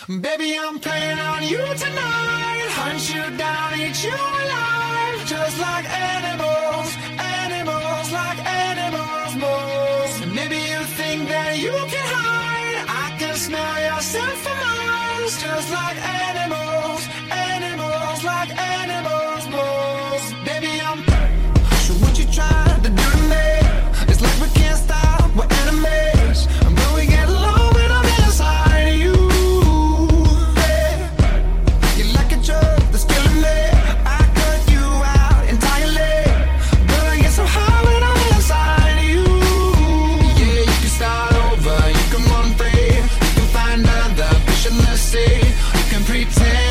Baby, I'm playing on you tonight. Hunt you down, eat you alive. Just like animals, animals, like animals, moles. And maybe you think that you can hide. I can smell your scent for miles. Just like animals, animals, like animals, moles. Baby, I'm so what you trying to do to me? It's like we can't stop, we're enemies. But we get along when I'm inside of you. That's killing me. I cut you out entirely, but I get so high when I'm inside of you. Yeah, you can start over, you can run free, you can find other fish in the sea, you can pretend